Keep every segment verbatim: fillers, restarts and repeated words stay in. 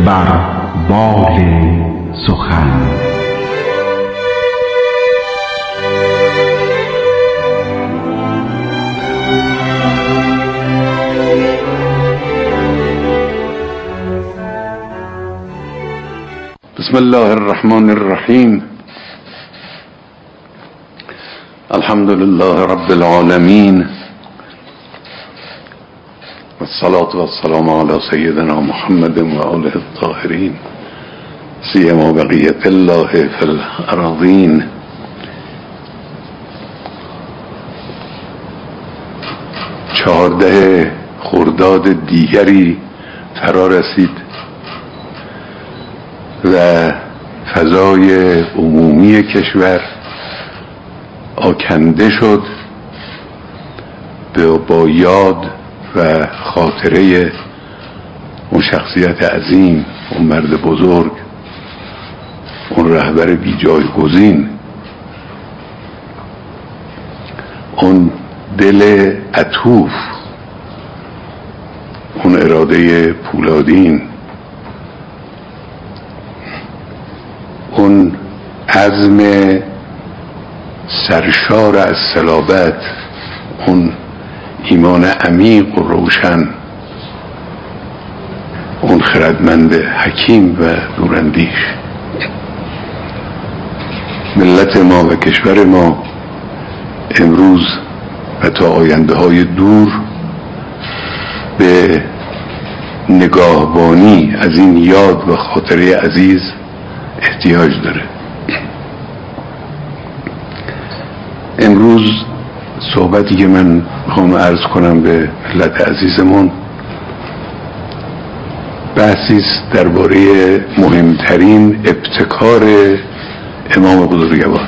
بر بال سخن. بسم الله الرحمن الرحیم. الحمد لله رب العالمین والصلاة والسلام على سيدنا محمد وآله الطاهرين سيما بقية الله في الأراضين. چهارده خرداد دیگری فرا رسید و فضای عمومی کشور آکنده شد با یاد و خاطره اون شخصیت عظیم، اون مرد بزرگ، اون رهبر بی جایگزین، اون دل عطوف، اون اراده پولادین، اون عزم سرشار از صلابت، اون ایمان عمیق و روشن، اون خردمند حکیم و دوراندیش. ملت ما و کشور ما امروز و تا آینده های دور به نگاهبانی از این یاد و خاطره عزیز احتیاج داره. امروز صحبتی که من میخوام عرض کنم به ملت عزیزمون بحثی است درباره مهمترین ابتکار امام بزرگوار.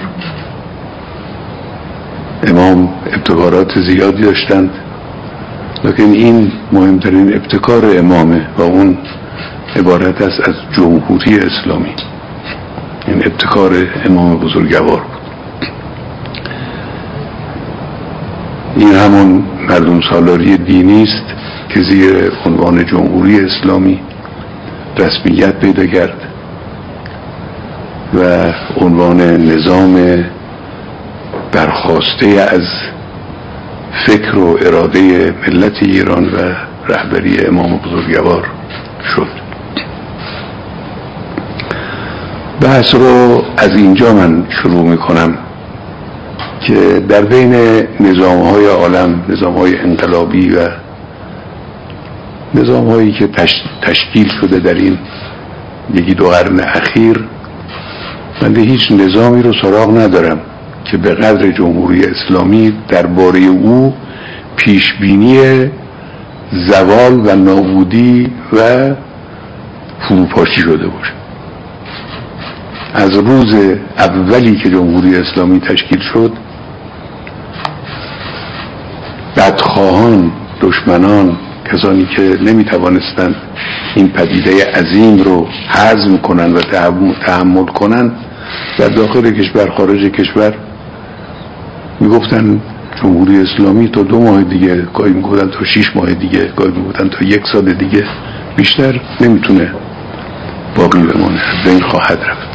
امام ابتکارات زیادی داشتند، لیکن این مهمترین ابتکار امامه و اون عبارت است از جمهوری اسلامی. این ابتکار امام بزرگوار بود. این همون مردم سالاری دینی است که زیر عنوان جمهوری اسلامی رسمیت پیدا کرد و عنوان نظام برخاسته از فکر و اراده ملت ایران و رهبری امام بزرگوار شد. بحث رو از اینجا من شروع میکنم که در بین نظام‌های عالم، نظام‌های انقلابی و نظام‌هایی که تشکیل شده در این یکی دو قرن اخیر، من هیچ نظامی رو سراغ ندارم که به قدر جمهوری اسلامی درباره او پیشبینی زوال و نابودی و فروپاشی شده باشه. از روز اولی که جمهوری اسلامی تشکیل شد، بدخواهان، دشمنان، کسانی که نمیتوانستند این پدیده عظیم رو هضم کنن و تحمل کنن، در داخل کشور، خارج کشور میگفتن جمهوری اسلامی تا دو ماه دیگه، گاهی میگفتن تا شیش ماه دیگه، گاهی میگفتن تا یک سال دیگه، بیشتر نمیتونه باقی بمانه، از بین خواهد رفت.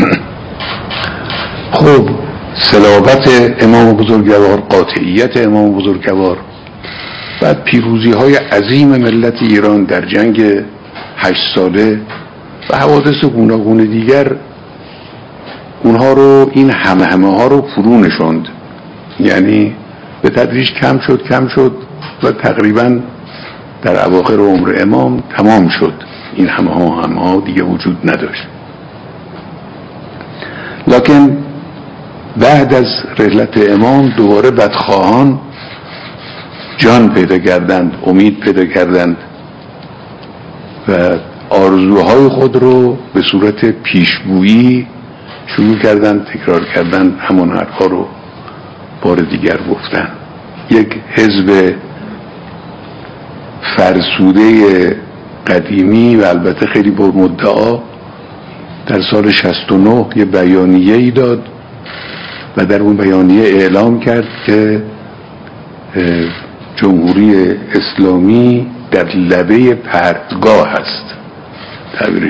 خب صلابت امام بزرگوار، قاطعیت امام بزرگوار، بعد پیروزی های عظیم ملت ایران در جنگ هشت ساله و حوادث گوناگون دیگر، اونها رو، این همه همه ها رو فرو نشاند. یعنی به تدریج کم شد کم شد و تقریبا در اواخر عمر امام تمام شد. این همه ها همه ها دیگه وجود نداشت. لکن بعد از رحلت امام دوباره بدخواهان جان پیدا کردند، امید پیدا کردند و آرزوهای خود رو به صورت پیشگویی شروع کردند تکرار کردند، همون حرفا رو بار دیگر گفتن. یک حزب فرسوده قدیمی و البته خیلی با مدعا در سال شصت و نه یه بیانیه ای داد و در اون بیانیه اعلام کرد که جمهوری اسلامی در لبه پرتگاه است تعبیرش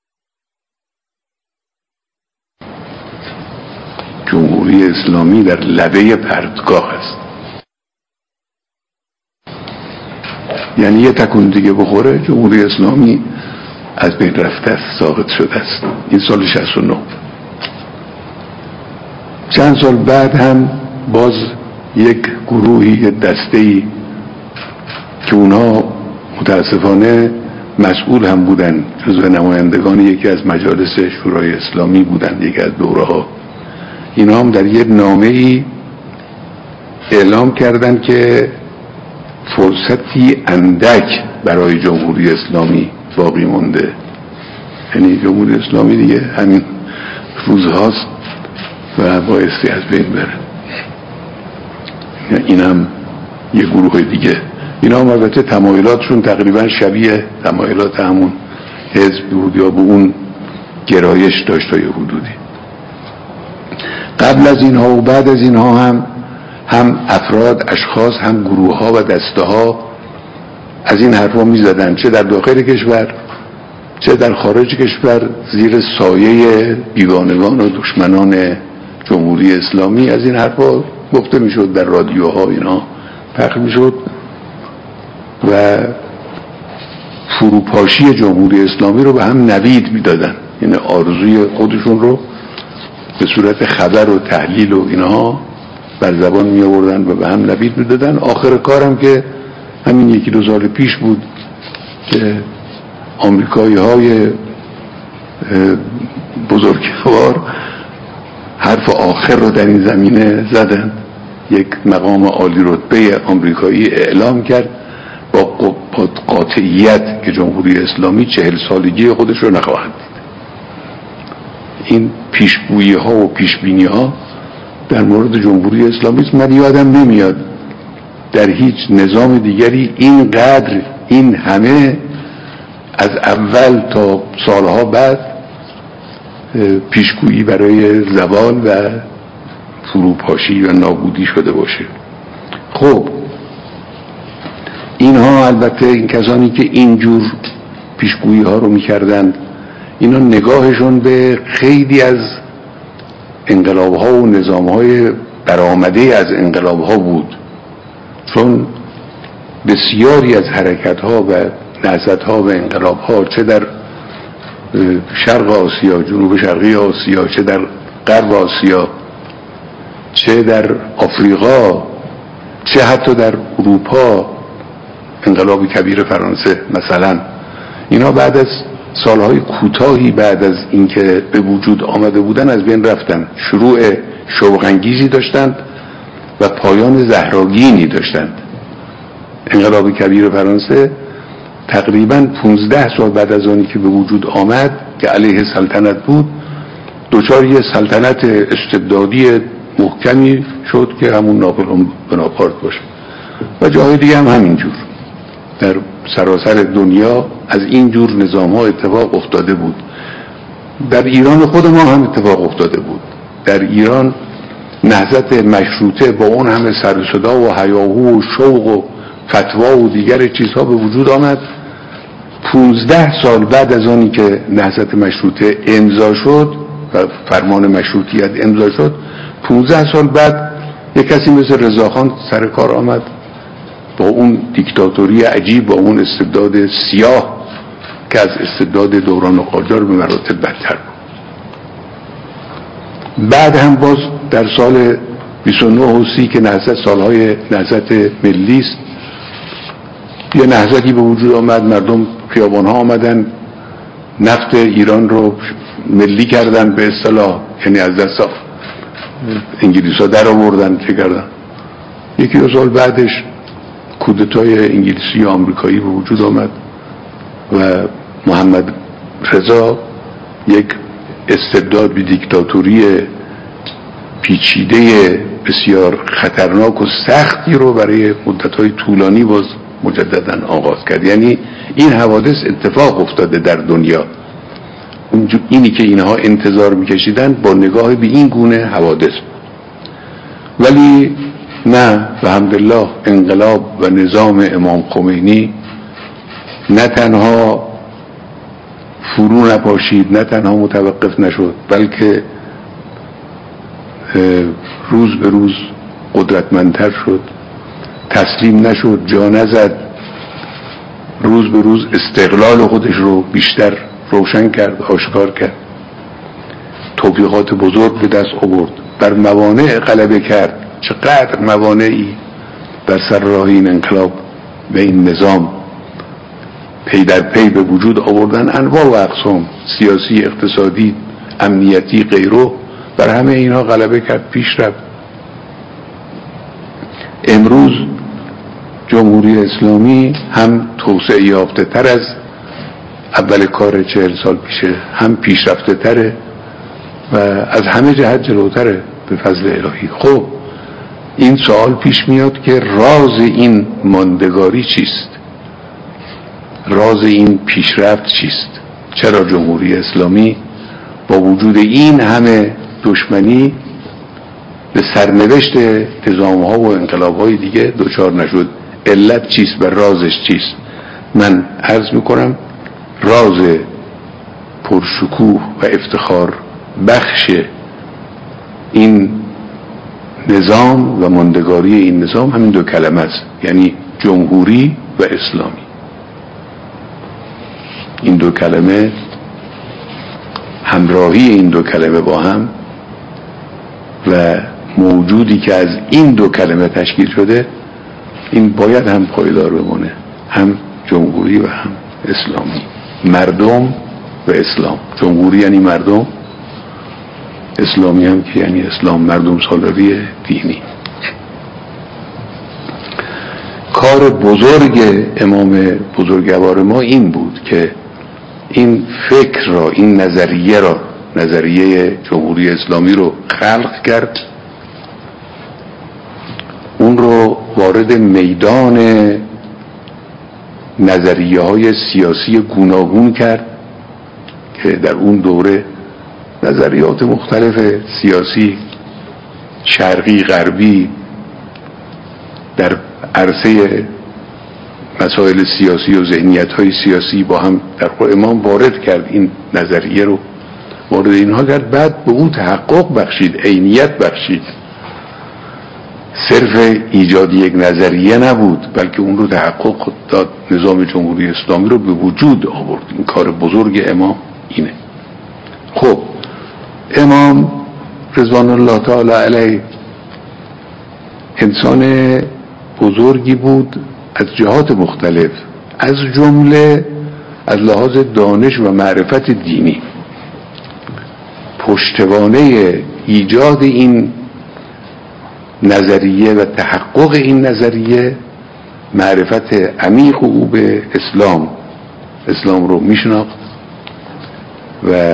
جمهوری اسلامی در لبه پرتگاه است، یعنی یه تکون دیگه بخوره جمهوری اسلامی از بین رفته است، ساقط شده است. این سال شصت و نه. چند سال بعد هم باز یک گروهی دسته‌ای که اونها متاسفانه مسئول هم بودن، جزو نمایندگان یکی از مجالس شورای اسلامی بودن، یکی از دوره ها، اینا هم در یک نامه‌ای اعلام کردند که فرصتی اندک برای جمهوری اسلامی باقی مونده. یعنی جمهوری اسلامی دیگه همین روزهاست و بایستی از بین بره. این هم یه گروه دیگه. اینا هم البته تمایلاتشون تقریبا شبیه تمایلات همون حزب بود یا به اون گرایش داشت تا یه حدودی. قبل از اینها و بعد از اینها هم هم افراد، اشخاص، هم گروه ها و دسته ها از این حرفا می زدن، چه در داخل کشور چه در خارج کشور، زیر سایه بیگانگان و دشمنان جمهوری اسلامی از این حرفا گفته می شد، در رادیوها اینا پخش می شد و فروپاشی جمهوری اسلامی رو به هم نوید می دادن، یعنی آرزوی خودشون رو به صورت خبر و تحلیل و اینها بر زبان می آوردن و به هم نوید می دادن. آخر کارم که همین یکی دو سال پیش بود که آمریکایی های بزرگوار حرف آخر رو در این زمینه زدن. یک مقام عالی رتبه آمریکایی اعلام کرد با قاطعیت که جمهوری اسلامی چهل سالگی خودش رو نخواهد دید. این پیشگویی ها و پیشبینی ها در مورد جمهوری اسلامی است. من یادم نمیاد در هیچ نظام دیگری اینقدر این همه از اول تا سالها بعد پیشگویی برای زوال و فروپاشی و نابودی شده باشه. خب اینها البته این کسانی که اینجور پیشگویی ها رو میکردند، اینا نگاهشون به خیلی از انقلاب ها و نظام های برآمده از انقلاب ها بود، چون بسیاری از حرکت ها و نهضت ها و انقلاب ها چه در شرق آسیا، جنوب شرقی آسیا، چه در غرب آسیا، چه در آفریقا، چه حتی در اروپا، انقلاب کبیر فرانسه مثلا، اینا بعد از سالهای کوتاهی بعد از اینکه به وجود آمده بودن از بین رفتن. شروع شوق‌انگیزی داشتند و پایان زهراگینی داشتند. انقلاب کبیر فرانسه تقریبا پونزده سال بعد از آنی که به وجود آمد که علیه سلطنت بود، دچار یه سلطنت استبدادی محکمی شد که همون ناپلئون بناپارت باشه و جاهای دیگه هم همینجور. در سراسر دنیا از این جور نظام ها اتفاق افتاده بود. در ایران خود ما هم اتفاق افتاده بود. در ایران نهضت مشروطه با اون همه سر و صدا و هیاهو و شوق و فتوا و دیگر چیزها به وجود آمد. پونزده سال بعد از آنی که نهضت مشروطه امضا شد و فرمان مشروطیت امضا شد، پونزده سال بعد یک کسی مثل رضاخان سر کار آمد با اون دیکتاتوری عجیب، با اون استبداد سیاه که از استبداد دوران قاجار به مراتب بدتر بود. بعد هم باز در سال بیست و نه و سی که نهضت سالهای نهضت ملی است، یه نهضتی به وجود آمد، مردم خیابان‌ها آمدن، نفت ایران رو ملی کردن به اصطلاح، یعنی از دست انگلیس‌ها در آوردن، چه کردن. یکی دو سال بعدش کودتای انگلیسی و آمریکایی به وجود آمد و محمد رضا یک استبداد به دیکتاتوری پیچیده بسیار خطرناک و سختی رو برای مدت‌های طولانی باز مجدداً آغاز کرد. یعنی این حوادث اتفاق افتاده در دنیا. اینی که اینها انتظار میکشیدن با نگاه به این گونه حوادث، ولی نه، الحمدلله انقلاب و نظام امام خمینی نه تنها فرو نپاشید، نه تنها متوقف نشد بلکه روز به روز قدرتمندتر شد، تسلیم نشد، جا نزد، روز به روز استقلال خودش رو بیشتر روشن کرد، آشکار کرد، توفیقات بزرگ به دست آورد، بر موانع غلبه کرد. چقدر موانعی بر سر راه این انقلاب و این نظام پی در پی به وجود آوردن، انواع و اقسام، سیاسی، اقتصادی، امنیتی، غیره، بر همه اینا غلبه کرد، پیش رفت. امروز جمهوری اسلامی هم توسعه یافته تر از اول کار چهل سال پیشه، هم پیشرفته تره و از همه جهت جلوتره به فضل الهی. خب این سوال پیش میاد که راز این ماندگاری چیست؟ راز این پیشرفت چیست؟ چرا جمهوری اسلامی با وجود این همه دشمنی به سرنوشت نظام‌ها و انقلاب‌های دیگه دچار نشد؟ علت چیست و رازش چیست؟ من عرض میکنم راز پرشکوه و افتخار بخش این نظام و ماندگاری این نظام همین دو کلمه است، یعنی جمهوری و اسلامی. این دو کلمه، همراهی این دو کلمه با هم و موجودی که از این دو کلمه تشکیل شده، این باید هم پایدار بمونه، هم جمهوری و هم اسلامی. مردم و اسلام. جمهوری یعنی مردم، اسلامی هم که یعنی اسلام، مردم سالاری دینی. کار بزرگ امام بزرگوار ما این بود که این فکر را، این نظریه را، نظریه جمهوری اسلامی رو خلق کرد، اون رو وارد میدان نظریه های سیاسی گوناگون کرد که در اون دوره نظریات مختلف سیاسی، شرقی غربی، در عرصه مسائل سیاسی و ذهنیت های سیاسی با هم در خود امام وارد کرد، این نظریه رو وارد اینها کرد، بعد به اون تحقق بخشید، عینیت بخشید. صرف ایجاد یک نظریه نبود بلکه اون رو تحقق داد، نظام جمهوری اسلامی رو به وجود آورد. این کار بزرگ امام اینه. خب امام رضوان الله تعالی علیه انسان بزرگی بود از جهات مختلف، از جمله از لحاظ دانش و معرفت دینی. پشتوانه ایجاد این نظریه و تحقق این نظریه معرفت عمیق او به اسلام، اسلام رو میشناخت و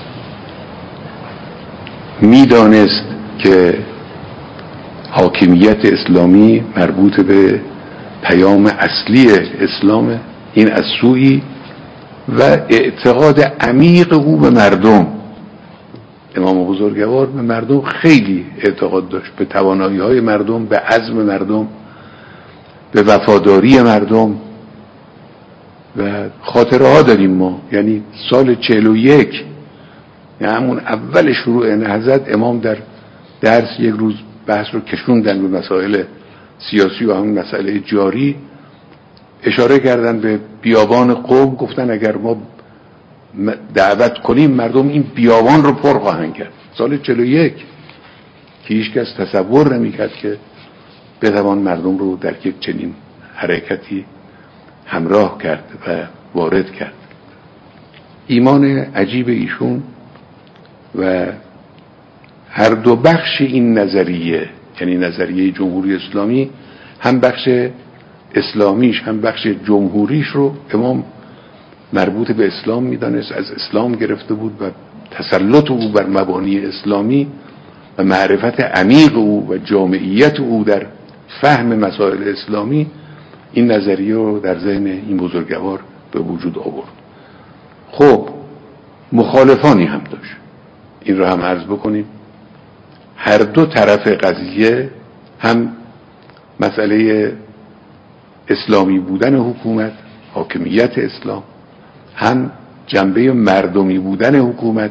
میدانست که حاکمیت اسلامی مربوط به پیام اصلی اسلام، این از سوی، و اعتقاد عمیق او به مردم. امام بزرگوار به مردم خیلی اعتقاد داشت، به توانایی های مردم، به عزم مردم، به وفاداری مردم. و خاطره ها داریم ما، یعنی سال چهل و یک، یعنی همون اول شروع نهضت، امام در درس یک روز بحث رو کشوندن به مسائل سیاسی و همون مسئله جاری، اشاره کردن به بیابان قم، گفتن اگر ما دعوت کنیم مردم این بیابان رو پر خواهند کرد. سال چهل و یک که هیچ کس تصور نمی‌کرد که بتوان مردم رو در یک چنین حرکتی همراه کرد و وارد کرد. ایمان عجیب ایشون و هر دو بخش این نظریه، یعنی نظریه جمهوری اسلامی، هم بخش اسلامیش هم بخش جمهوریش رو امام مربوط به اسلام میدانست، از اسلام گرفته بود و تسلط او بر مبانی اسلامی و معرفت عمیق او و جامعیت او در فهم مسائل اسلامی این نظریه رو در ذهن این بزرگوار به وجود آورد. خب مخالفانی هم داشت، این رو هم عرض بکنیم. هر دو طرف قضیه، هم مسئله اسلامی بودن حکومت، حاکمیت اسلام، هم جنبه مردمی بودن حکومت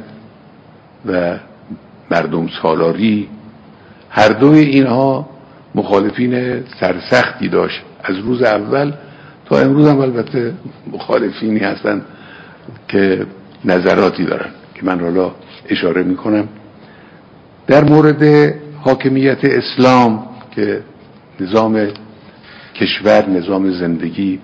و مردم سالاری، هر دوی اینها مخالفین سرسختی داشت از روز اول تا امروز هم البته مخالفینی هستن که نظراتی دارن که من حالا اشاره میکنم. در مورد حاکمیت اسلام که نظام کشور، نظام زندگی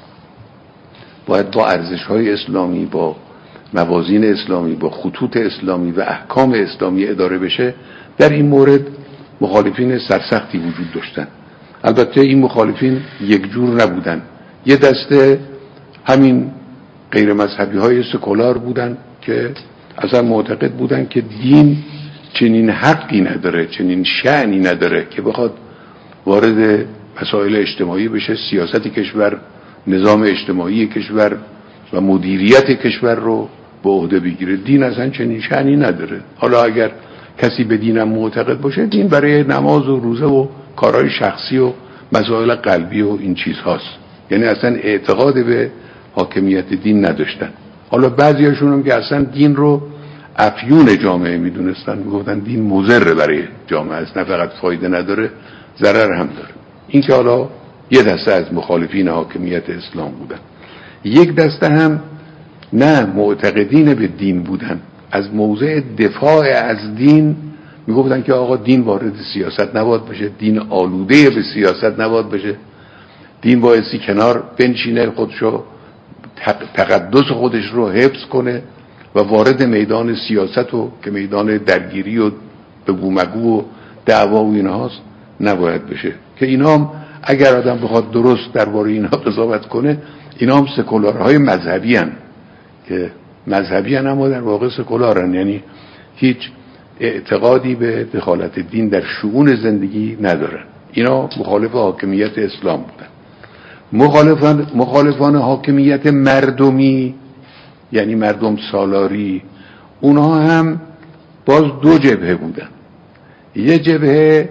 باید با ارزش‌های اسلامی، با موازین اسلامی، با خطوط اسلامی و احکام اسلامی اداره بشه، در این مورد مخالفین سرسختی وجود داشتن. البته این مخالفین یک جور نبودن. یه دسته همین غیر مذهبی های سکولار بودن که اصلا معتقد بودن که دین چنین حقی نداره، چنین شأنی نداره که بخواد وارد مسائل اجتماعی بشه، سیاست کشور، نظام اجتماعی کشور و مدیریت کشور رو به عهده بگیره. دین اصلا چنین شأنی نداره. حالا اگر کسی به دینم معتقد باشه، دین برای نماز و روزه و کارهای شخصی و مسائل قلبی و این چیز هاست. یعنی اصلا اعتقاد به حاکمیت دین نداشتن. حالا بعضی هاشون هم که اصلا دین رو افیون جامعه میدونستن، میگفتن دین مضر برای جامعه است، نه فقط فایده نداره، ضرر هم داره. این که حالا یه دسته از مخالفین حاکمیت اسلام بودن. یک دسته هم نه معتقدین به دین بودن، از موضع دفاع از دین میگفتن که آقا دین وارد سیاست نباید بشه، دین آلوده به سیاست نباید بشه، دین بایستی کنار بنشینه، خودشو تقدس خودش رو حفظ کنه و وارد میدان سیاست و که میدان درگیری و بگو مگو و دعوا و اینهاست نباید بشه. که اینا هم اگر آدم بخواد درست درباره اینها قضاوت کنه، اینا هم سکولارهای مذهبی هن که مذهبی هن اما در واقع سکولارن، یعنی هیچ اعتقادی به دخالت دین در شؤون زندگی ندارن. اینا مخالف حاکمیت اسلام بودن. مخالفان مخالفان حاکمیت مردمی یعنی مردم سالاری، اونها هم باز دو جبهه بودن. یه جبهه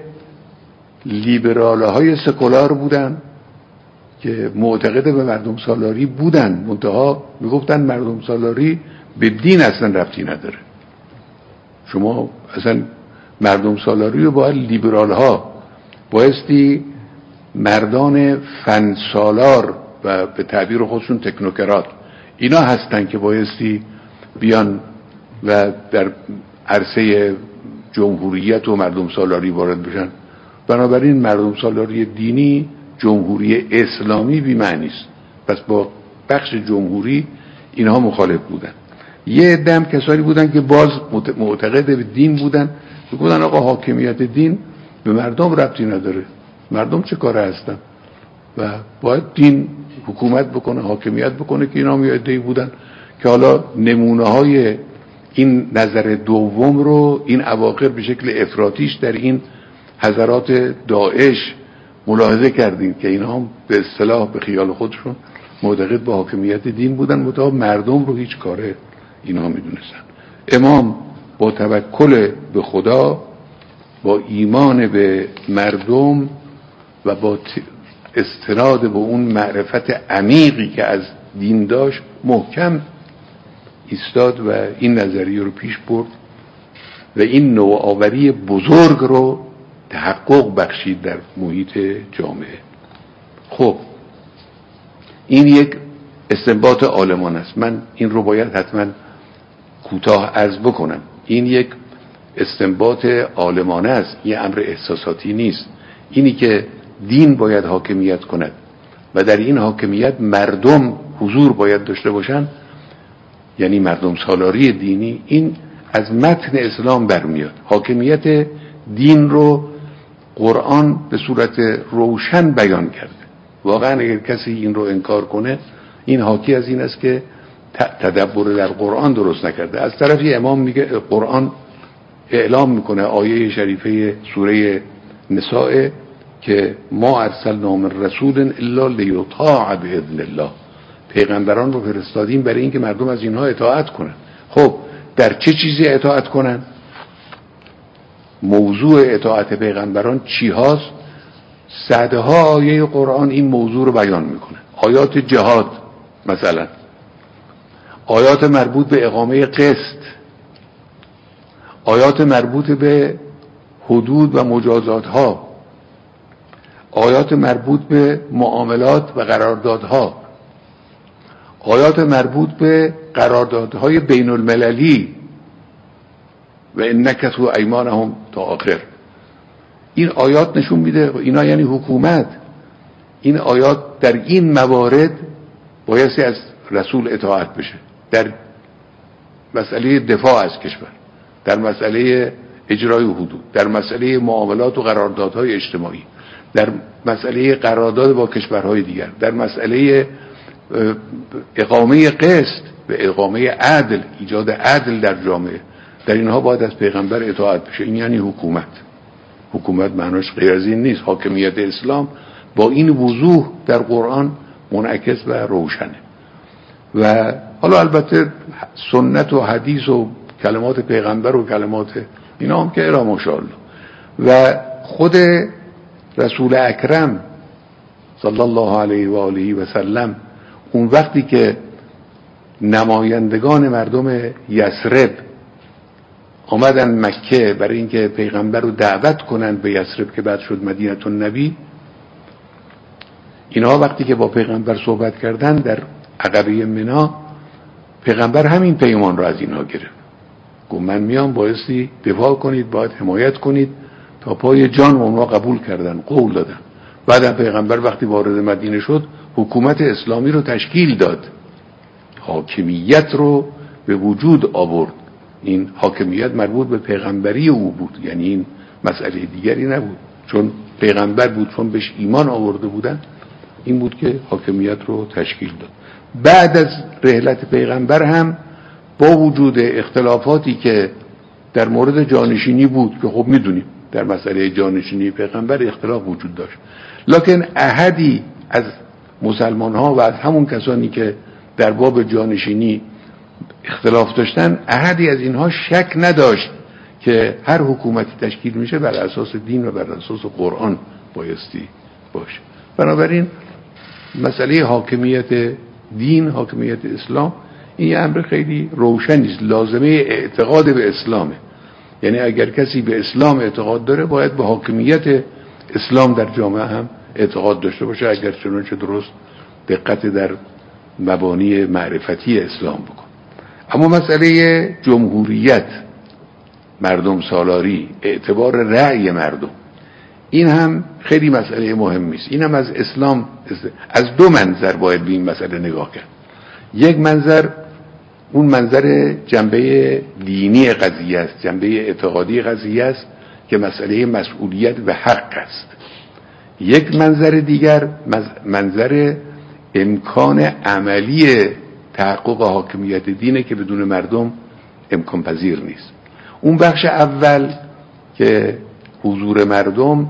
لیبرال های سکولار بودن که معتقد به مردم سالاری بودن، منتها میگفتن مردم سالاری به دین اصلا ربطی نداره. شما اصلا مردم سالاری رو باید لیبرال ها بایستی مردان فن سالار و به تعبیر خودشون تکنوکرات، اینا هستن که بایستی بیان و در عرصه جمهوریت و مردم سالاری وارد بشن. بنابراین مردم سالاری دینی، جمهوری اسلامی بی معنی است. پس با بخش جمهوری اینها مخالف بودن. یه عده هم کسانی بودن که باز معتقد به دین بودن، میگفتن آقا حاکمیت دین به مردم ربطی نداره، مردم چه کاره هستن و باید دین حکومت بکنه، حاکمیت بکنه. که اینا هم یه عده‌ای بودن که حالا نمونه های این نظر دوم رو این اواخر به شکل افراطیش در این حضرات داعش ملاحظه کردیم که اینا هم به اصطلاح به خیال خودشون معتقد به حاکمیت دین بودن، متأ مردم رو هیچ کاره اینا میدونستن. امام با توکل به خدا، با ایمان به مردم و با استناد به اون معرفت عمیقی که از دین داشت محکم ایستاد و این نظریه رو پیش برد و این نوآوری بزرگ رو تحقق بخشید در محیط جامعه. خب این یک استنباط عالمان است. من این رو باید حتما کوتاه عرض بکنم. این یک استنباط عالمانه است، یه امر احساساتی نیست. اینی که دین باید حاکمیت کند و در این حاکمیت مردم حضور باید داشته باشن، یعنی مردم سالاری دینی، این از متن اسلام برمیاد. حاکمیت دین رو قرآن به صورت روشن بیان کرده. واقعا اگر کسی این رو انکار کنه، این حاکی از این است که تدبر در قرآن درست نکرده. از طرفی امام میگه، قرآن اعلام میکنه، آیه شریفه سوره نساء که ما ارسلنا من رسول الا لیطاع باذن الله، پیغمبران رو فرستادیم برای اینکه مردم از اینها اطاعت کنن. خب در چه چیزی اطاعت کنن؟ موضوع اطاعت پیغمبران چی هاست؟ صدها آیه قرآن این موضوع رو بیان میکنه. آیات جهاد مثلا، آیات مربوط به اقامه قسط، آیات مربوط به حدود و مجازات ها، آیات مربوط به معاملات و قراردادها، آیات مربوط به قراردادهای بین المللی و ان نکثوا ایمانهم تا آخر. این آیات نشون میده اینا یعنی حکومت. این آیات در این موارد بایستی از رسول اطاعت بشه، در مسئله دفاع از کشور، در مسئله اجرای حدود، در مسئله معاملات و قراردادهای اجتماعی، در مسئله قرارداد با کشورهای دیگر، در مسئله اقامه قسط و اقامه عدل، ایجاد عدل در جامعه. در اینها باید از پیغمبر اطاعت بشه. این یعنی حکومت. حکومت معناش غیر از این نیست. حاکمیت اسلام با این وضوح در قرآن منعکس و روشنه. و حالا البته سنت و حدیث و کلمات پیغمبر و کلمات اینا هم که الا ماشاءالله. و خود رسول اکرم صلی الله علیه و آله و سلم اون وقتی که نمایندگان مردم یثرب آمدن مکه برای اینکه پیغمبر رو دعوت کنند به یثرب که بعد شد مدینه النبی، اینها وقتی که با پیغمبر صحبت کردن در عقبه منی، پیغمبر همین پیمان رو از اینها گرفت. گفت من میام بایستی دفاع کنید، باید حمایت کنید تا پای جان. و اونها قبول کردن، قول دادن. بعد پیغمبر وقتی وارد مدینه شد حکومت اسلامی رو تشکیل داد، حاکمیت رو به وجود آورد. این حاکمیت مربوط به پیغمبری او بود، یعنی این مسئله دیگری نبود. چون پیغمبر بود، چون بهش ایمان آورده بودن، این بود که حاکمیت رو تشکیل داد. بعد از رحلت پیغمبر هم با وجود اختلافاتی که در مورد جانشینی بود که خب میدونیم در مسئله جانشینی پیغمبر اختلاف وجود داشت، لکن احدی از مسلمان ها و از همون کسانی که در باب جانشینی اختلاف داشتن، احدی از اینها شک نداشت که هر حکومتی تشکیل میشه بر اساس دین و بر اساس قرآن بایستی باشه. بنابراین مسئله حاکمیت دین، حاکمیت اسلام، این یه امر خیلی روشنی است. لازمه اعتقاد به اسلامه. یعنی اگر کسی به اسلام اعتقاد داره باید به حاکمیت اسلام در جامعه هم اعتقاد داشته باشه، اگر چنانچه درست دقت در مبانی معرفتی اسلام بکن. اما مسئله جمهوریت، مردم سالاری، اعتبار رأی مردم، این هم خیلی مسئله مهمی است. این هم از اسلام از دو منظر باید به این مسئله نگاه کرد. یک منظر اون منظر جنبه دینی قضیه است، جنبه اعتقادی قضیه است که مسئله مسئولیت و حق است. یک منظر دیگر منظر امکان عملی تحقق حاکمیت دینه که بدون مردم امکان پذیر نیست. اون بخش اول که حضور مردم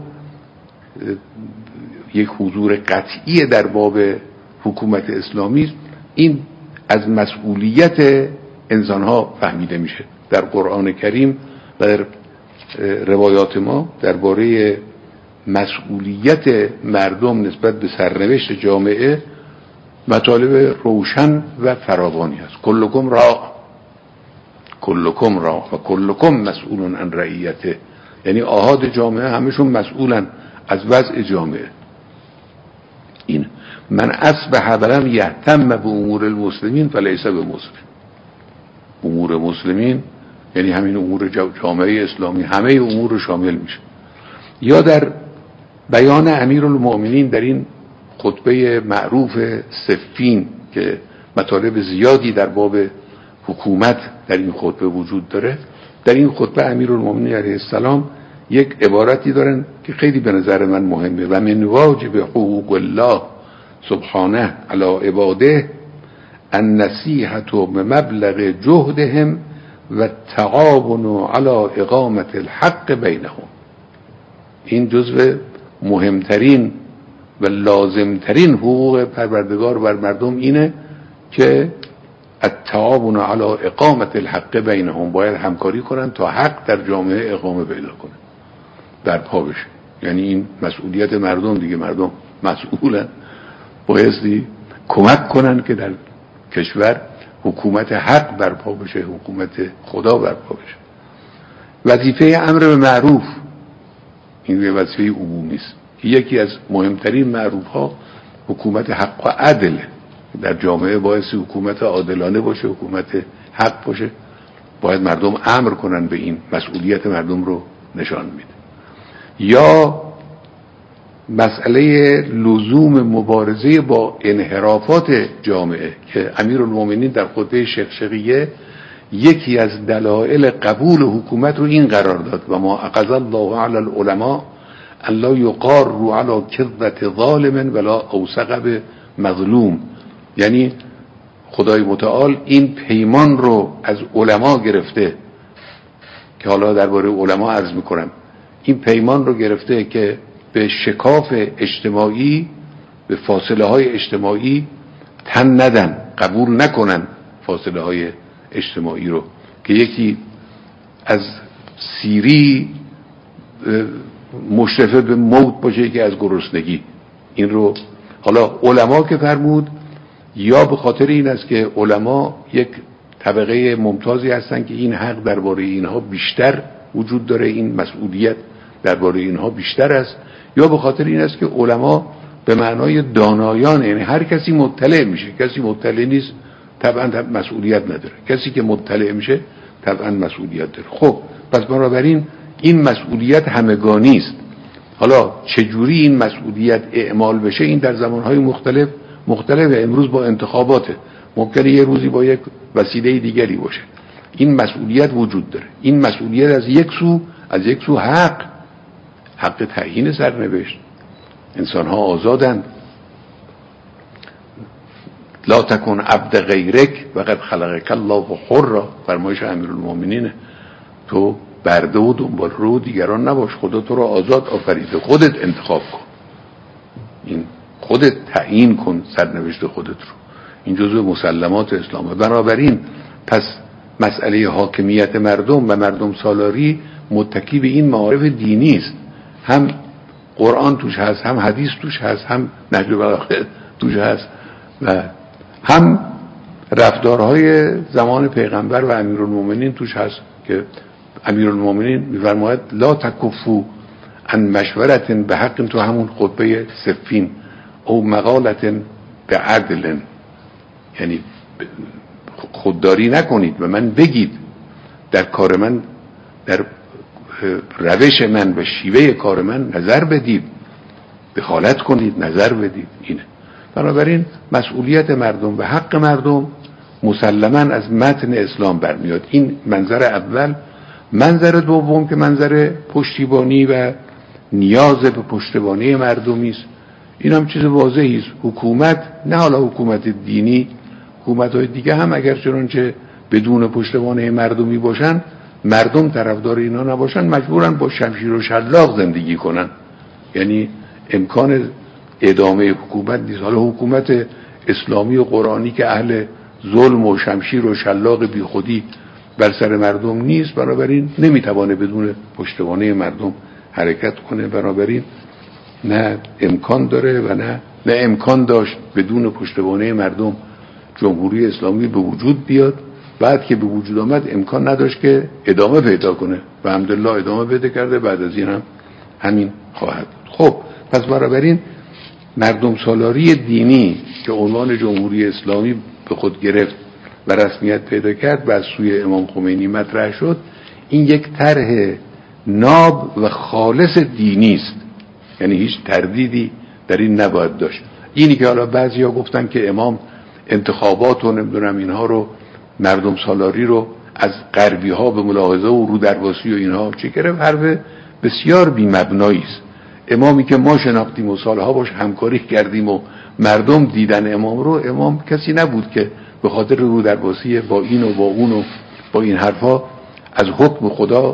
یک حضور قطعی در باب حکومت اسلامی است، این از مسئولیت انسانها فهمیده میشه. در قرآن کریم و در روایات ما درباره مسئولیت مردم نسبت به سرنوشت جامعه مطالب روشن و فراوانی است. کلکم را کلکم را و کلکم مسئولون عن رعیته، یعنی آحاد جامعه همشون مسئولن از وضع جامعه. این من اصبح ولم یهتم به امور المسلمین فلیس بمسلم. امور مسلمین یعنی همین امور جامعه اسلامی، همه امور شامل میشه. یا در بیان امیرالمؤمنین در این خطبه معروف صفین که مطالب زیادی در باب حکومت در این خطبه وجود داره، در این خطبه امیرالمؤمنین علیه السلام یک عبارتی دارن که خیلی به نظر من مهمه: و من واجب حقوق الله سبحانه علی عباده النصیحة بمبلغ جهدهم و التعاون علی اقامت الحق بینهم. این جزو مهمترین و لازمترین حقوق پروردگار بر مردم اینه که التعاون علی اقامت الحق بینهم، باید همکاری کنن تا حق در جامعه اقامه پیدا کنه، در پا بشه. یعنی این مسئولیت مردم دیگه، مردم مسئولن، بایستی کمک کنن که در کشور حکومت حق برپا بشه، حکومت خدا برپا بشه. وظیفه امر به معروف این یه وظیفه عمومی است. یکی از مهمترین معروف ها حکومت حق و عدل در جامعه باعث حکومت عادلانه باشه، حکومت حق باشه. باید مردم امر کنن به این، مسئولیت مردم رو نشان میده. یا مسئله لزوم مبارزه با انحرافات جامعه که امیرالمومنین در خطبه شقشقیه یکی از دلایل قبول حکومت رو این قرار داد: و ما اقضى الله علی العلماء ان لا یقاروا علی کذبة ظالم ولا اوثق بمظلوم. یعنی خدای متعال این پیمان رو از علما گرفته که حالا درباره علما عرض میکنم. این پیمان رو گرفته که به شکاف اجتماعی، به فاصله های اجتماعی تن ندن، قبول نکنن فاصله های اجتماعی رو، که یکی از سیری مشرفه به موت باشه که از گرسنگی. این رو حالا علما که فرمود، یا به خاطر این است که علما یک طبقه ممتازی هستن که این حق درباره اینها بیشتر وجود داره، این مسئولیت درباره اینها بیشتر است، یا به خاطر این است که علما به معنای دانایان، یعنی هر کسی مطلع میشه، کسی مطلع نیست طبعا مسئولیت نداره، کسی که مطلع میشه طبعا مسئولیت داره. خب پس بنابراین این مسئولیت همگانی است. حالا چجوری این مسئولیت اعمال بشه، این در زمانهای مختلف مختلفه. امروز با انتخاباته، ممکنه یه روزی با یک وسیله دیگری باشه. این مسئولیت وجود داره. این مسئولیت از یک سو از یک سو حق حق تعیین سرنوشت. انسان ها آزادند. لا تکن عبد غیرک وقد خلقک الله حرا، فرمایش امیرالمومنین. تو برده و دنبال رو دیگران نباش، خدا تو رو آزاد آفریده، خودت انتخاب کن، این خودت تعیین کن سرنوشت خودت رو. این جزء مسلمات اسلامه. بنابراین پس مسئله حاکمیت مردم و مردم سالاری متکی به این معارف دینی است. هم قرآن توش هست، هم حدیث توش هست، هم نهج البلاغه توش هست، و هم رفتارهای زمان پیغمبر و امیرالمومنین توش هست که امیرالمومنین می‌فرماید لا تکفوا عن مشورة بحق، تو همون خطبه صفین، او مقالة بعدل، یعنی خودداری نکنید و من بگید، در کار من، در روش من و شیوه کار من نظر بدید، دخالت کنید، نظر بدید. اینه. بنابراین مسئولیت مردم و حق مردم مسلماً از متن اسلام برمیاد. این منظر اول. منظر دوم که منظر پشتیبانی و نیاز به پشتیبانی مردمی است، این هم چیز واضحی است. حکومت، نه حالا حکومت دینی، حکومت‌های دیگه هم اگر چنانچه بدون پشتیبانی مردمی باشن، مردم طرفدار اینا نباشن، مجبورن با شمشیر و شلاق زندگی کنن. یعنی امکان ادامه حکومت نیست. حالا حکومت اسلامی و قرآنی که اهل ظلم و شمشیر و شلاق بیخودی بر سر مردم نیست، بنابراین نمیتوانه بدون پشتوانه مردم حرکت کنه. بنابراین نه امکان داره و نه نه امکان داشت بدون پشتوانه مردم جمهوری اسلامی به وجود بیاد. بعد که به وجود آمد امکان نداشت که ادامه پیدا کنه و الحمدلله ادامه پیدا کرده. بعد از این هم همین خواهد. خب پس بنابراین مردم سالاری دینی که عنوان جمهوری اسلامی به خود گرفت و رسمیت پیدا کرد و از سوی امام خمینی مطرح شد، این یک طرح ناب و خالص دینی است. یعنی هیچ تردیدی در این نباید داشت. اینی که حالا بعضیا گفتن که امام انتخابات و نمیدونم اینها رو، مردم سالاری رو از غربی ها به ملاحظه و رودرواسی و اینها چه گرفت، حرف بسیار بی مبنایی است. امامی که ما شناختیم و سالها باش همکاری کردیم و مردم دیدن امام رو، امام کسی نبود که به خاطر رودرواسی با این و با اون و با این حرفا از حکم خدا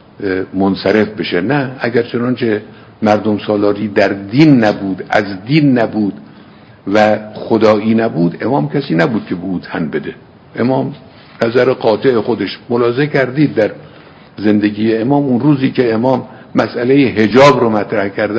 منصرف بشه. نه، اگر چنانچه مردم سالاری در دین نبود، از دین نبود و خدایی نبود، امام کسی نبود که بود تن بده. امام نظر قاطع خودش. ملاحظه کردید در زندگی امام اون روزی که امام مسئله حجاب رو مطرح کرد